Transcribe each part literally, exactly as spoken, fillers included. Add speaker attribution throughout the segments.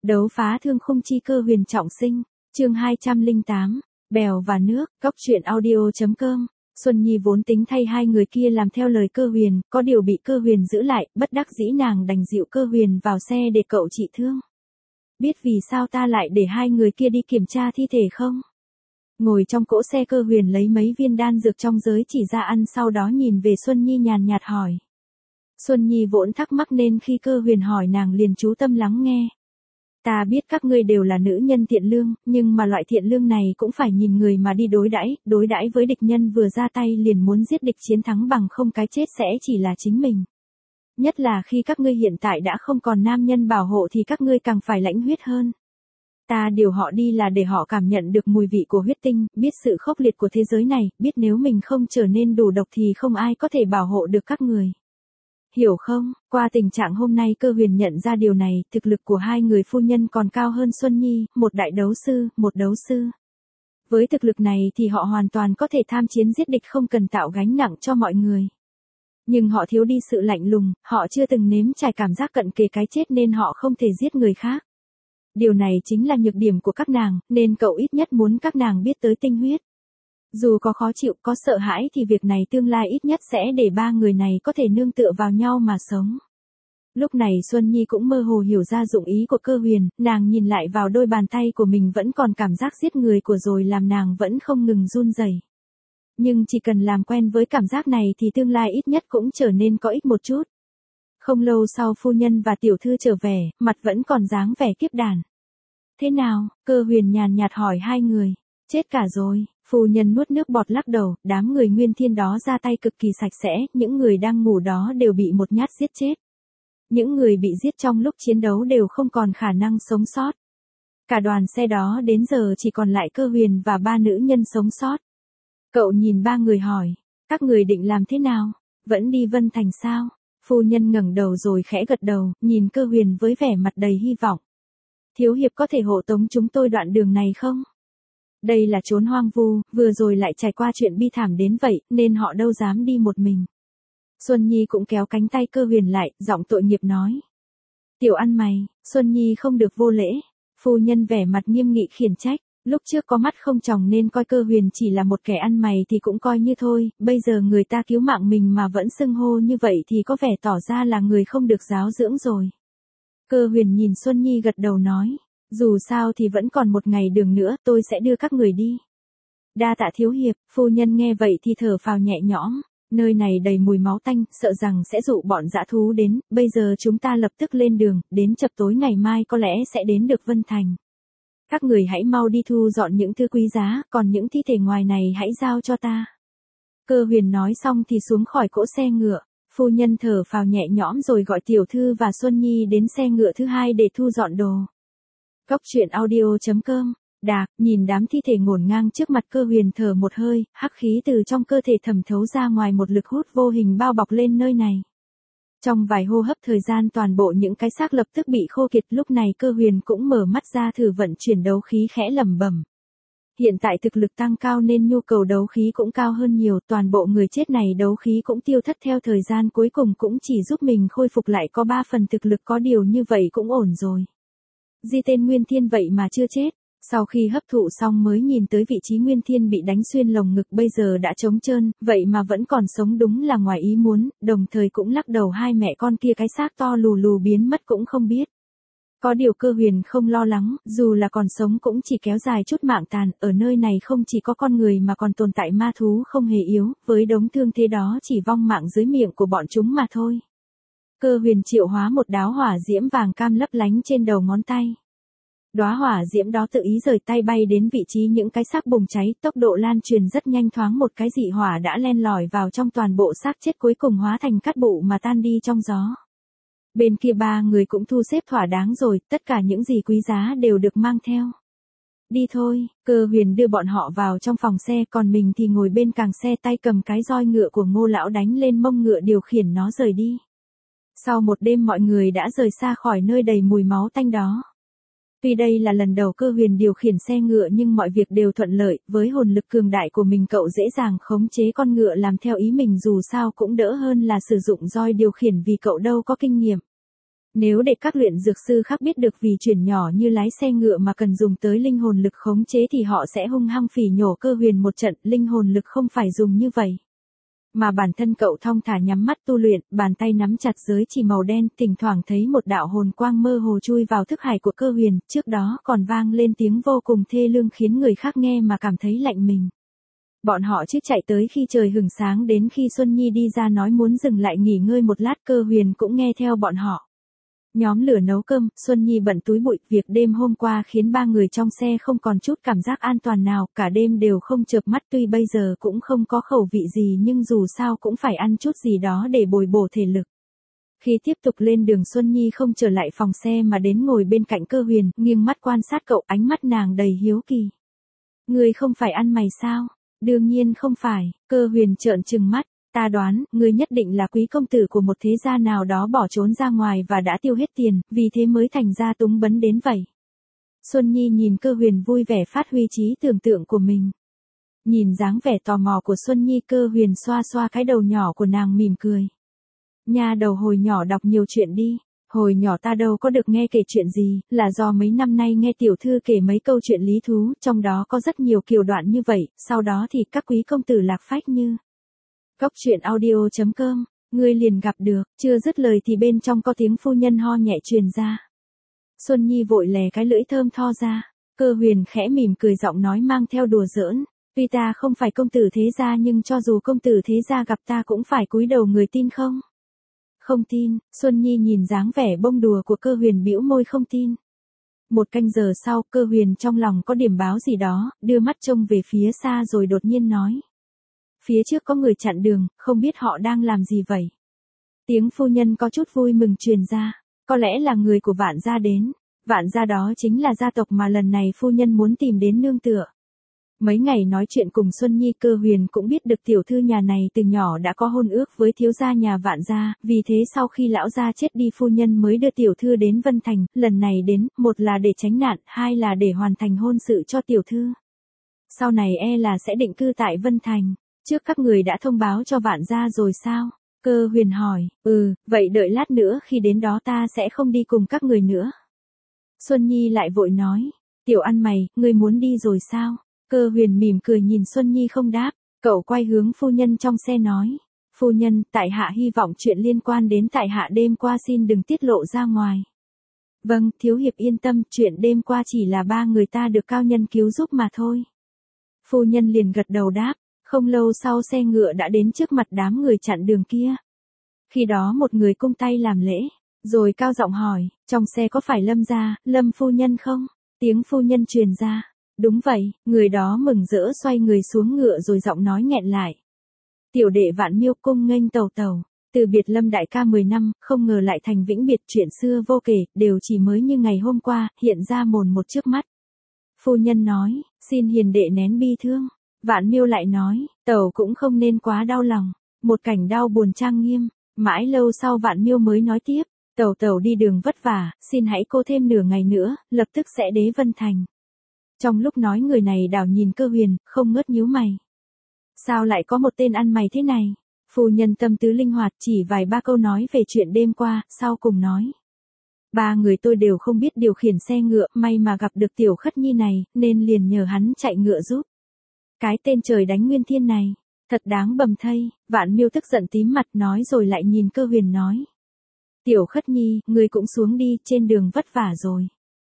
Speaker 1: Đấu phá thương khung chi cơ huyền trọng sinh, chương hai trăm lẻ tám, bèo và nước, cóc truyện audio.com. Xuân Nhi vốn tính thay hai người kia làm theo lời cơ huyền, có điều bị cơ huyền giữ lại, bất đắc dĩ nàng đành dịu cơ huyền vào xe để cậu trị thương. Biết vì sao ta lại để hai người kia đi kiểm tra thi thể không? Ngồi trong cỗ xe cơ huyền lấy mấy viên đan dược trong giới chỉ ra ăn, sau đó nhìn về Xuân Nhi nhàn nhạt hỏi. Xuân Nhi vốn thắc mắc nên khi cơ huyền hỏi nàng liền chú tâm lắng nghe. Ta biết các ngươi đều là nữ nhân thiện lương, nhưng mà loại thiện lương này cũng phải nhìn người mà đi đối đãi, đối đãi với địch nhân vừa ra tay liền muốn giết địch chiến thắng bằng không cái chết sẽ chỉ là chính mình. Nhất là khi các ngươi hiện tại đã không còn nam nhân bảo hộ thì các ngươi càng phải lãnh huyết hơn. Ta điều họ đi là để họ cảm nhận được mùi vị của huyết tinh, biết sự khốc liệt của thế giới này, biết nếu mình không trở nên đủ độc thì không ai có thể bảo hộ được các người. Hiểu không? Qua tình trạng hôm nay cơ huyền nhận ra điều này, thực lực của hai người phu nhân còn cao hơn Xuân Nhi, một đại đấu sư, một đấu sư. Với thực lực này thì họ hoàn toàn có thể tham chiến giết địch không cần tạo gánh nặng cho mọi người. Nhưng họ thiếu đi sự lạnh lùng, họ chưa từng nếm trải cảm giác cận kề cái chết nên họ không thể giết người khác. Điều này chính là nhược điểm của các nàng, nên cậu ít nhất muốn các nàng biết tới tinh huyết. Dù có khó chịu, có sợ hãi thì việc này tương lai ít nhất sẽ để ba người này có thể nương tựa vào nhau mà sống. Lúc này Xuân Nhi cũng mơ hồ hiểu ra dụng ý của cơ huyền, nàng nhìn lại vào đôi bàn tay của mình vẫn còn cảm giác giết người của rồi làm nàng vẫn không ngừng run rẩy. Nhưng chỉ cần làm quen với cảm giác này thì tương lai ít nhất cũng trở nên có ích một chút. Không lâu sau phu nhân và tiểu thư trở về, mặt vẫn còn dáng vẻ kiếp đàn. Thế nào? Cơ huyền nhàn nhạt hỏi hai người. Chết cả rồi. Phu nhân nuốt nước bọt lắc đầu, đám người Nguyên Thiên đó ra tay cực kỳ sạch sẽ, những người đang ngủ đó đều bị một nhát giết chết. Những người bị giết trong lúc chiến đấu đều không còn khả năng sống sót. Cả đoàn xe đó đến giờ chỉ còn lại cơ huyền và ba nữ nhân sống sót. Cậu nhìn ba người hỏi, các người định làm thế nào? Vẫn đi Vân Thành sao? Phu nhân ngẩng đầu rồi khẽ gật đầu, nhìn cơ huyền với vẻ mặt đầy hy vọng. Thiếu hiệp có thể hộ tống chúng tôi đoạn đường này không? Đây là chốn hoang vu, vừa rồi lại trải qua chuyện bi thảm đến vậy, nên họ đâu dám đi một mình. Xuân Nhi cũng kéo cánh tay cơ huyền lại, giọng tội nghiệp nói. Tiểu ăn mày, Xuân Nhi không được vô lễ. Phu nhân vẻ mặt nghiêm nghị khiển trách, lúc trước có mắt không tròng nên coi cơ huyền chỉ là một kẻ ăn mày thì cũng coi như thôi, bây giờ người ta cứu mạng mình mà vẫn xưng hô như vậy thì có vẻ tỏ ra là người không được giáo dưỡng rồi. Cơ huyền nhìn Xuân Nhi gật đầu nói. Dù sao thì vẫn còn một ngày đường nữa, tôi sẽ đưa các người đi. Đa tạ thiếu hiệp. Phu nhân nghe vậy thì thở phào nhẹ nhõm. Nơi này đầy mùi máu tanh, sợ rằng sẽ dụ bọn dã thú đến, bây giờ chúng ta lập tức lên đường, đến chập tối ngày mai có lẽ sẽ đến được Vân Thành. Các người hãy mau đi thu dọn những thứ quý giá, còn những thi thể ngoài này hãy giao cho ta. Cơ huyền nói xong thì xuống khỏi cỗ xe ngựa. Phu nhân thở phào nhẹ nhõm rồi gọi tiểu thư và Xuân Nhi đến xe ngựa thứ hai để thu dọn đồ. Cóc truyện audio.com. Đạc, nhìn đám thi thể ngổn ngang trước mặt cơ huyền thở một hơi, hắc khí từ trong cơ thể thẩm thấu ra ngoài, một lực hút vô hình bao bọc lên nơi này. Trong vài hô hấp thời gian toàn bộ những cái xác lập tức bị khô kiệt, lúc này cơ huyền cũng mở mắt ra thử vận chuyển đấu khí khẽ lẩm bẩm. Hiện tại thực lực tăng cao nên nhu cầu đấu khí cũng cao hơn nhiều, toàn bộ người chết này đấu khí cũng tiêu thất theo thời gian, cuối cùng cũng chỉ giúp mình khôi phục lại có ba phần thực lực, có điều như vậy cũng ổn rồi. Di tên Nguyên Thiên vậy mà chưa chết. Sau khi hấp thụ xong mới nhìn tới vị trí Nguyên Thiên bị đánh xuyên lồng ngực bây giờ đã trống trơn, vậy mà vẫn còn sống đúng là ngoài ý muốn, đồng thời cũng lắc đầu hai mẹ con kia cái xác to lù lù biến mất cũng không biết. Có điều cơ huyền không lo lắng, dù là còn sống cũng chỉ kéo dài chút mạng tàn, ở nơi này không chỉ có con người mà còn tồn tại ma thú không hề yếu, với đống thương thế đó chỉ vong mạng dưới miệng của bọn chúng mà thôi. Cơ huyền triệu hóa một đáo hỏa diễm vàng cam lấp lánh trên đầu ngón tay. Đóa hỏa diễm đó tự ý rời tay bay đến vị trí những cái xác bùng cháy, tốc độ lan truyền rất nhanh, thoáng một cái dị hỏa đã len lỏi vào trong toàn bộ xác chết, cuối cùng hóa thành cát bụ mà tan đi trong gió. Bên kia ba người cũng thu xếp thỏa đáng rồi, tất cả những gì quý giá đều được mang theo. Đi thôi, cơ huyền đưa bọn họ vào trong phòng xe, còn mình thì ngồi bên càng xe, tay cầm cái roi ngựa của Ngô lão đánh lên mông ngựa điều khiển nó rời đi. Sau một đêm mọi người đã rời xa khỏi nơi đầy mùi máu tanh đó. Tuy đây là lần đầu cơ huyền điều khiển xe ngựa nhưng mọi việc đều thuận lợi, với hồn lực cường đại của mình cậu dễ dàng khống chế con ngựa làm theo ý mình, dù sao cũng đỡ hơn là sử dụng roi điều khiển vì cậu đâu có kinh nghiệm. Nếu để các luyện dược sư khác biết được vì chuyển nhỏ như lái xe ngựa mà cần dùng tới linh hồn lực khống chế thì họ sẽ hung hăng phỉ nhổ Cơ Huyền một trận, linh hồn lực không phải dùng như vậy. Mà bản thân cậu thong thả nhắm mắt tu luyện, bàn tay nắm chặt giới chỉ màu đen, thỉnh thoảng thấy một đạo hồn quang mơ hồ chui vào thức hải của Cơ Huyền, trước đó còn vang lên tiếng vô cùng thê lương khiến người khác nghe mà cảm thấy lạnh mình. Bọn họ chiếc chạy tới khi trời hửng sáng, đến khi Xuân Nhi đi ra nói muốn dừng lại nghỉ ngơi một lát, Cơ Huyền cũng nghe theo bọn họ. Nhóm lửa nấu cơm, Xuân Nhi bận túi bụi, việc đêm hôm qua khiến ba người trong xe không còn chút cảm giác an toàn nào, cả đêm đều không chợp mắt, tuy bây giờ cũng không có khẩu vị gì nhưng dù sao cũng phải ăn chút gì đó để bồi bổ thể lực. Khi tiếp tục lên đường, Xuân Nhi không trở lại phòng xe mà đến ngồi bên cạnh Cơ Huyền, nghiêng mắt quan sát cậu, ánh mắt nàng đầy hiếu kỳ. Ngươi không phải ăn mày sao? Đương nhiên không phải, Cơ Huyền trợn trừng mắt. Ta đoán, ngươi nhất định là quý công tử của một thế gia nào đó bỏ trốn ra ngoài và đã tiêu hết tiền, vì thế mới thành ra túng bấn đến vậy. Xuân Nhi nhìn Cơ Huyền vui vẻ phát huy trí tưởng tượng của mình. Nhìn dáng vẻ tò mò của Xuân Nhi, Cơ Huyền xoa xoa cái đầu nhỏ của nàng mỉm cười. Nha đầu hồi nhỏ đọc nhiều chuyện đi. Hồi nhỏ ta đâu có được nghe kể chuyện gì, là do mấy năm nay nghe tiểu thư kể mấy câu chuyện lý thú, trong đó có rất nhiều kiều đoạn như vậy, sau đó thì các quý công tử lạc phách như... Cóc truyện audio chấm com, ngươi liền gặp được, chưa dứt lời thì bên trong có tiếng phu nhân ho nhẹ truyền ra. Xuân Nhi vội lè cái lưỡi thơm tho ra, Cơ Huyền khẽ mỉm cười, giọng nói mang theo đùa giỡn, tuy ta không phải công tử thế gia nhưng cho dù công tử thế gia gặp ta cũng phải cúi đầu, người tin không? Không tin, Xuân Nhi nhìn dáng vẻ bông đùa của Cơ Huyền bĩu môi không tin. Một canh giờ sau, Cơ Huyền trong lòng có điểm báo gì đó, đưa mắt trông về phía xa rồi đột nhiên nói. Phía trước có người chặn đường, không biết họ đang làm gì vậy? Tiếng phu nhân có chút vui mừng truyền ra, có lẽ là người của Vạn gia đến, Vạn gia đó chính là gia tộc mà lần này phu nhân muốn tìm đến nương tựa. Mấy ngày nói chuyện cùng Xuân Nhi, Cơ Huyền cũng biết được tiểu thư nhà này từ nhỏ đã có hôn ước với thiếu gia nhà Vạn gia, vì thế sau khi lão gia chết đi phu nhân mới đưa tiểu thư đến Vân Thành, lần này đến, một là để tránh nạn, hai là để hoàn thành hôn sự cho tiểu thư. Sau này e là sẽ định cư tại Vân Thành. Trước các người đã thông báo cho Vạn gia rồi sao? Cơ Huyền hỏi, ừ, vậy đợi lát nữa khi đến đó ta sẽ không đi cùng các người nữa. Xuân Nhi lại vội nói, tiểu ăn mày, ngươi muốn đi rồi sao? Cơ Huyền mỉm cười nhìn Xuân Nhi không đáp, cậu quay hướng phu nhân trong xe nói, phu nhân, tại hạ hy vọng chuyện liên quan đến tại hạ đêm qua xin đừng tiết lộ ra ngoài. Vâng, thiếu hiệp yên tâm, chuyện đêm qua chỉ là ba người ta được cao nhân cứu giúp mà thôi. Phu nhân liền gật đầu đáp. Không lâu sau xe ngựa đã đến trước mặt đám người chặn đường kia. Khi đó một người cung tay làm lễ, rồi cao giọng hỏi, trong xe có phải Lâm gia, Lâm phu nhân không? Tiếng phu nhân truyền ra, đúng vậy, người đó mừng rỡ xoay người xuống ngựa rồi giọng nói nghẹn lại. Tiểu đệ Vạn Miêu cung nghênh tàu tàu, từ biệt Lâm đại ca mười năm, không ngờ lại thành vĩnh biệt, chuyện xưa vô kể, đều chỉ mới như ngày hôm qua, hiện ra mồn một trước mắt. Phu nhân nói, xin hiền đệ nén bi thương. Vạn Miêu lại nói, tàu cũng không nên quá đau lòng, một cảnh đau buồn trang nghiêm, mãi lâu sau Vạn Miêu mới nói tiếp, tàu tàu đi đường vất vả, xin hãy cô thêm nửa ngày nữa, lập tức sẽ đế Vân Thành. Trong lúc nói người này đảo nhìn Cơ Huyền, không ngớt nhíu mày. Sao lại có một tên ăn mày thế này? Phu nhân tâm tứ linh hoạt chỉ vài ba câu nói về chuyện đêm qua, sau cùng nói. Ba người tôi đều không biết điều khiển xe ngựa, may mà gặp được Tiểu Khất Nhi này, nên liền nhờ hắn chạy ngựa giúp. Cái tên trời đánh nguyên thiên này, thật đáng bầm thây. Vạn Miêu tức giận tím mặt nói rồi lại nhìn Cơ Huyền nói. Tiểu Khất Nhi, ngươi cũng xuống đi, trên đường vất vả rồi.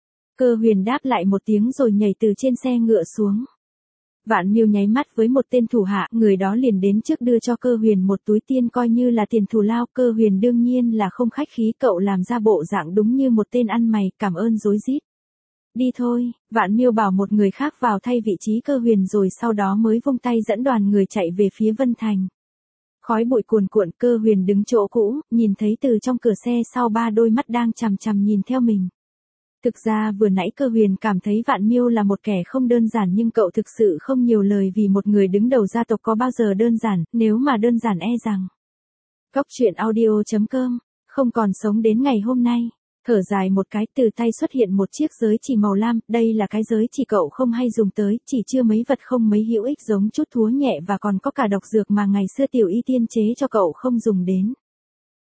Speaker 1: Cơ Huyền đáp lại một tiếng rồi nhảy từ trên xe ngựa xuống. Vạn Miêu nháy mắt với một tên thủ hạ, người đó liền đến trước đưa cho Cơ Huyền một túi tiền coi như là tiền thù lao. Cơ Huyền đương nhiên là không khách khí, cậu làm ra bộ dạng đúng như một tên ăn mày, cảm ơn rối rít. Đi thôi, Vạn Miêu bảo một người khác vào thay vị trí Cơ Huyền rồi sau đó mới vung tay dẫn đoàn người chạy về phía Vân Thành. Khói bụi cuồn cuộn, Cơ Huyền đứng chỗ cũ, nhìn thấy từ trong cửa xe sau ba đôi mắt đang chằm chằm nhìn theo mình. Thực ra vừa nãy Cơ Huyền cảm thấy Vạn Miêu là một kẻ không đơn giản, nhưng cậu thực sự không nhiều lời vì một người đứng đầu gia tộc có bao giờ đơn giản, nếu mà đơn giản e rằng. Cóc truyện audio chấm com, không còn sống đến ngày hôm nay. Thở dài một cái, từ tay xuất hiện một chiếc giới chỉ màu lam, đây là cái giới chỉ cậu không hay dùng tới, chỉ chưa mấy vật không mấy hữu ích, giống chút thúa nhẹ và còn có cả độc dược mà ngày xưa Tiểu Y tiên chế cho cậu không dùng đến.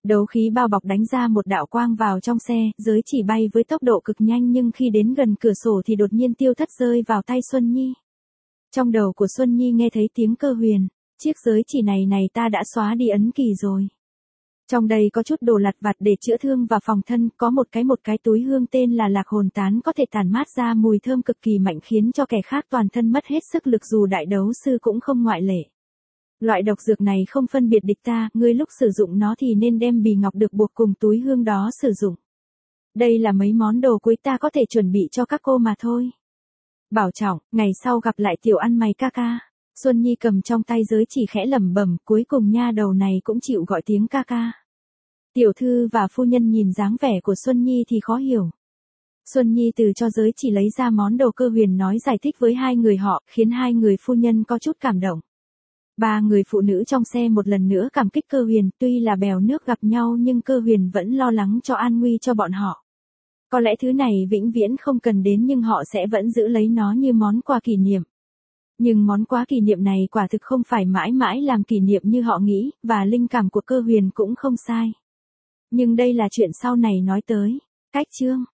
Speaker 1: Đấu khí bao bọc đánh ra một đạo quang vào trong xe, giới chỉ bay với tốc độ cực nhanh nhưng khi đến gần cửa sổ thì đột nhiên tiêu thất rơi vào tay Xuân Nhi. Trong đầu của Xuân Nhi nghe thấy tiếng Cơ Huyền, chiếc giới chỉ này này ta đã xóa đi ấn kỳ rồi. Trong đây có chút đồ lặt vặt để chữa thương và phòng thân, có một cái một cái túi hương tên là Lạc Hồn Tán có thể tản mát ra mùi thơm cực kỳ mạnh khiến cho kẻ khác toàn thân mất hết sức lực dù đại đấu sư cũng không ngoại lệ. Loại độc dược này không phân biệt địch ta, ngươi lúc sử dụng nó thì nên đem bì ngọc được buộc cùng túi hương đó sử dụng. Đây là mấy món đồ cuối ta có thể chuẩn bị cho các cô mà thôi. Bảo trọng, ngày sau gặp lại tiểu ăn mày ca ca. Xuân Nhi cầm trong tay giới chỉ khẽ lẩm bẩm, cuối cùng nha đầu này cũng chịu gọi tiếng ca ca. Tiểu thư và phu nhân nhìn dáng vẻ của Xuân Nhi thì khó hiểu. Xuân Nhi từ cho giới chỉ lấy ra món đồ Cơ Huyền nói giải thích với hai người họ, khiến hai người phu nhân có chút cảm động. Ba người phụ nữ trong xe một lần nữa cảm kích Cơ Huyền, tuy là bèo nước gặp nhau nhưng Cơ Huyền vẫn lo lắng cho an nguy cho bọn họ. Có lẽ thứ này vĩnh viễn không cần đến nhưng họ sẽ vẫn giữ lấy nó như món quà kỷ niệm. Nhưng món quà kỷ niệm này quả thực không phải mãi mãi làm kỷ niệm như họ nghĩ, và linh cảm của Cơ Huyền cũng không sai. Nhưng đây là chuyện sau này nói tới. Cách chương